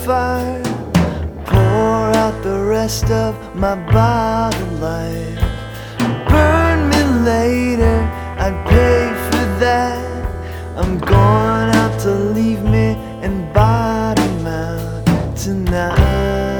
fire, pour out the rest of my bottled life. Burn me later, I'd pay for that. I'm going out to leave me and bottom out tonight.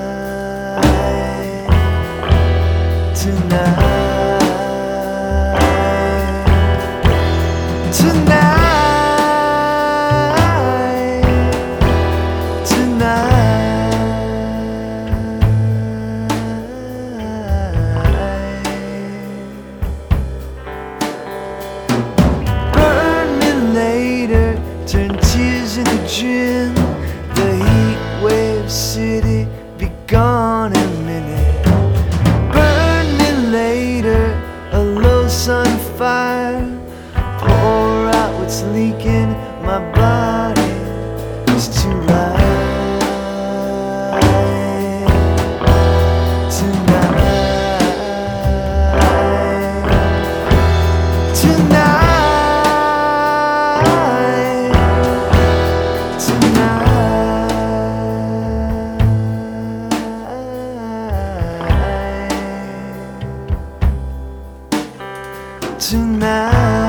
Burn me later, turn tears into gin. The heat wave city be gone in a minute. Burn me later, a low sun fire, pour out what's leaking. My body is too light. Tonight